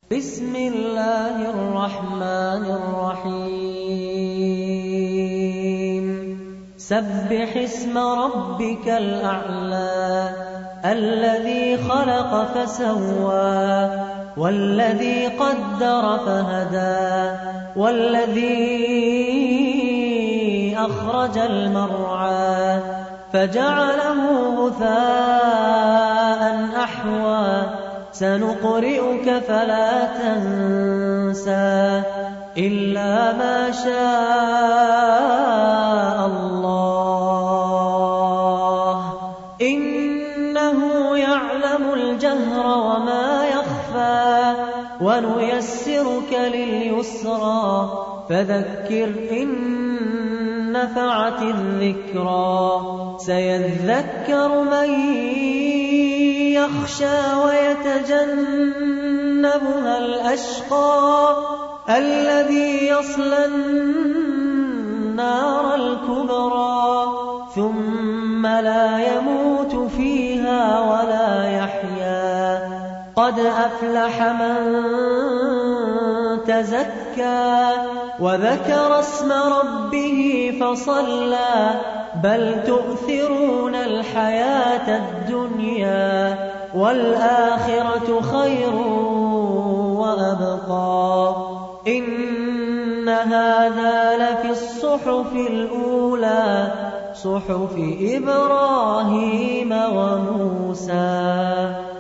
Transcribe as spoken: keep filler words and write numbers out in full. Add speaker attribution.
Speaker 1: بسم الله الرحمن الرحيم سبح اسم ربك الأعلى الذي خلق فسوى والذي قدر فهدى والذي أخرج المرعى فجعله غثاء أحوى سنقرئك فلا تنسى إلا ما شاء الله إنه يعلم الجهر وما يخفى ونيسرك لليسرى فذكر إن نفعت الذكرى سيذكر من يخشى ويتجنبها الأشقى الذي يصلى النار الكبرى ثم لا يموت فيها ولا يحيا قد أفلح من تزكى وذكر اسم ربه فصلى بل تؤثرون الحياة الدنيا والآخرة خير وأبقى إن هذا لفي الصحف الأولى صحف إبراهيم وموسى.